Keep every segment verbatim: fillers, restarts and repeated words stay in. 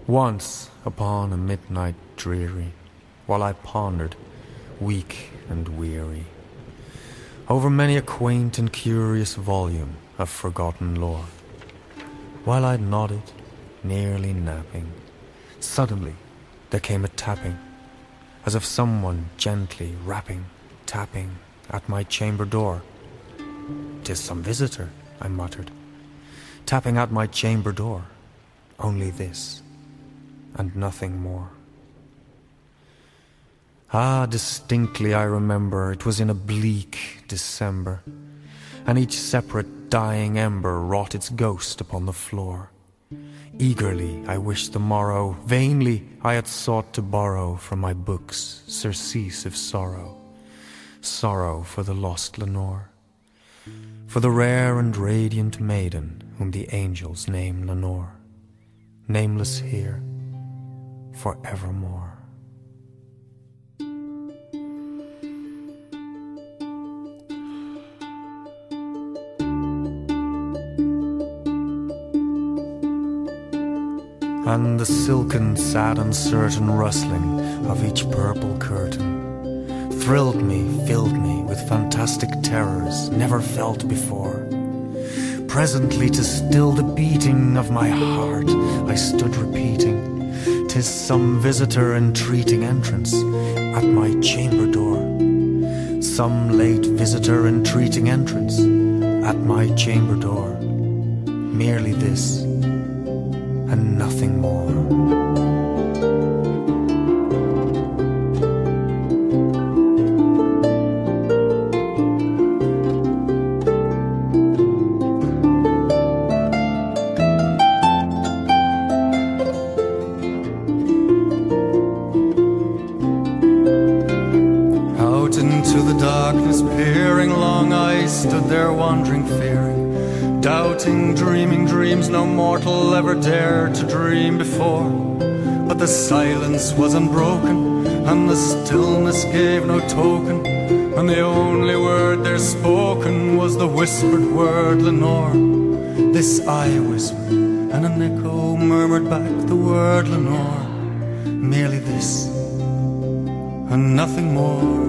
Once upon a midnight dreary, while I pondered, weak and weary, over many a quaint and curious volume of forgotten lore, while I nodded, nearly napping, suddenly there came a tapping, as of someone gently rapping, tapping at my chamber door. "'Tis some visitor," I muttered, "tapping at my chamber door. Only this, and nothing more." Ah, distinctly I remember it was in a bleak December, and each separate dying ember wrought its ghost upon the floor. Eagerly I wished the morrow, vainly I had sought to borrow from my books surcease of sorrow, sorrow for the lost Lenore, for the rare and radiant maiden whom the angels name Lenore, nameless here for evermore. And the silken, sad, uncertain rustling of each purple curtain thrilled me, filled me with fantastic terrors never felt before. Presently, to still the beating of my heart, I stood repeating, "'Tis some visitor entreating entrance at my chamber door. Some late visitor entreating entrance at my chamber door. Merely this, and nothing more." Out into the darkness peering long, I stood there wandering, fearing, doubting, dreaming dreams no mortal ever dared to dream before. But the silence was unbroken, and the stillness gave no token, and the only word there spoken was the whispered word Lenore. This I whispered, and an echo murmured back the word Lenore. Merely this, and nothing more.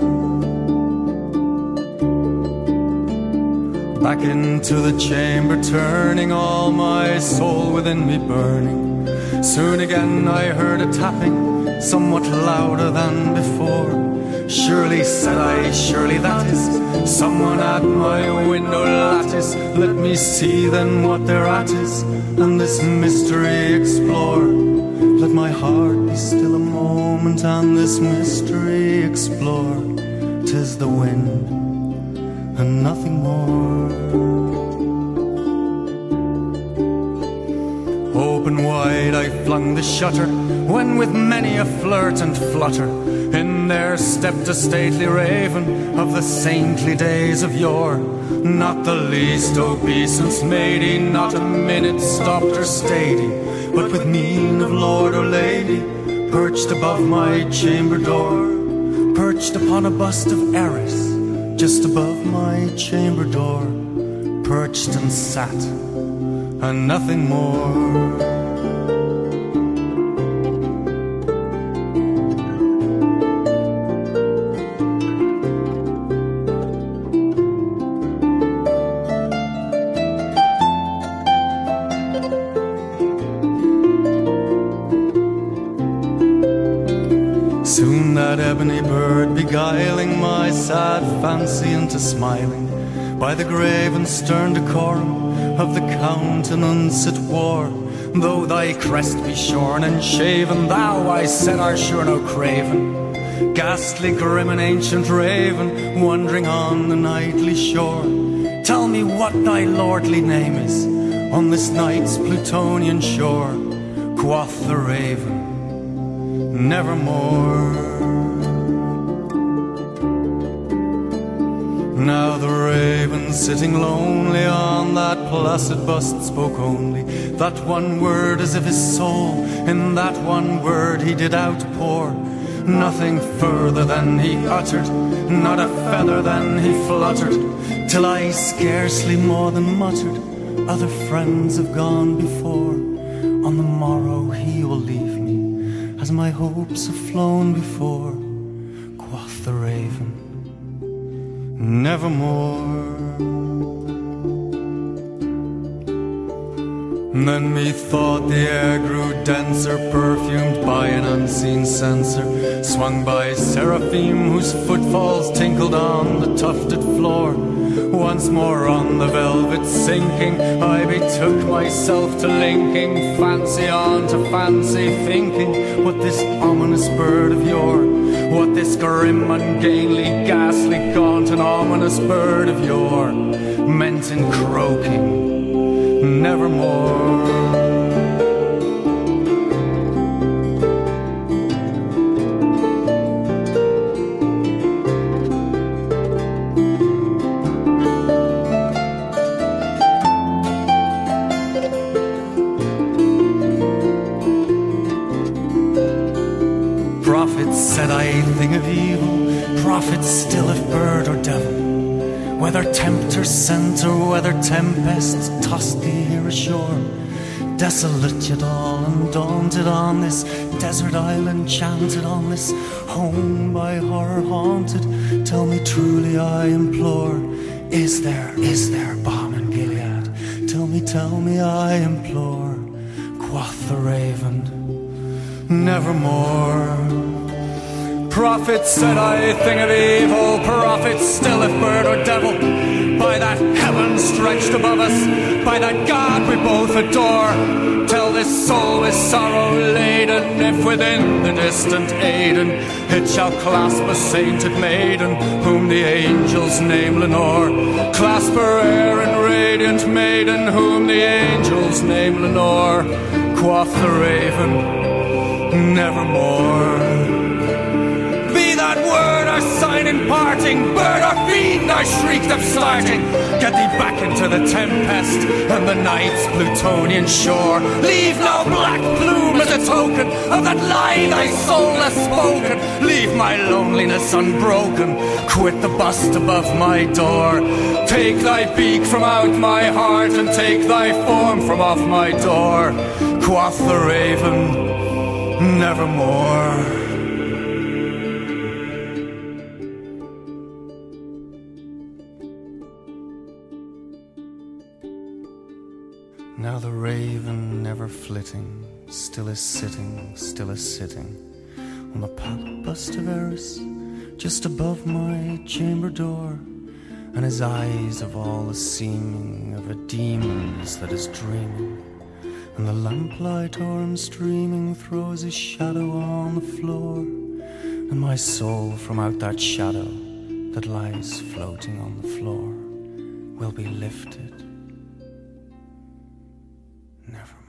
Back into the chamber turning, all my soul within me burning. Soon again I heard a tapping, somewhat louder than before. "Surely," said I, "surely that is someone at my window lattice. Let me see then what thereat is, and this mystery explore. Let my heart be still a moment, and this mystery explore. 'Tis the wind, and nothing more." Open wide I flung the shutter, when with many a flirt and flutter in there stepped a stately raven of the saintly days of yore. Not the least obeisance made he, not a minute stopped or stayed he, but with mien of lord or lady perched above my chamber door, perched upon a bust of Eris just above my chamber door, perched and sat, and nothing more. Soon that ebony bird beguiling my sad fancy into smiling, by the grave and stern decorum of the countenance it wore. Though thy crest be shorn and shaven, thou, I said, art sure no craven, ghastly, grim and ancient raven, wandering on the nightly shore. Tell me what thy lordly name is on this night's Plutonian shore. Quoth the raven, nevermore. Now the raven sitting lonely on that placid bust spoke only that one word, as if his soul in that one word he did outpour. Nothing further than he uttered, not a feather than he fluttered, till I scarcely more than muttered, other friends have gone before. On the morrow he will my hopes have flown before, quoth the raven, nevermore. Then methought the air grew denser, perfumed by an unseen censer, swung by seraphim whose footfalls tinkled on the tufted floor. Once more on the velvet sinking, I betook myself to linking fancy on to fancy, thinking what this ominous bird of yore, what this grim, ungainly, ghastly, gaunt and ominous bird of yore meant in croaking, nevermore. Prophets said I a thing of evil, prophets still if bird or devil, whether tempter sent or whether tempests tossed thee here ashore, desolate yet all undaunted on this desert island, chanted on this home by horror haunted. Tell me truly, I implore, is there, is there balm in Gilead? Tell me, tell me, I implore, quoth the raven, nevermore. Prophets said I a thing of evil, prophets still if bird or devil, by that heaven stretched above us, by that God we both adore. Tell this soul with sorrow laden, if within the distant Aidenn it shall clasp a sainted maiden, whom the angels name Lenore. Clasp her air and radiant maiden, whom the angels name Lenore. Quoth the raven, nevermore. That word or sign in parting, bird or fiend, I shrieked of starting. Get thee back into the tempest and the night's Plutonian shore. Leave no black plume as a token of that lie thy soul has spoken. Leave my loneliness unbroken, quit the bust above my door. Take thy beak from out my heart and take thy form from off my door. Quoth the raven, nevermore. Now the raven, never flitting, still is sitting, still is sitting on the pat bust of Eris, just above my chamber door, and his eyes have all the seeming of a demon's that is dreaming, and the lamplight o'er him streaming throws his shadow on the floor, and my soul from out that shadow that lies floating on the floor will be lifted. Never.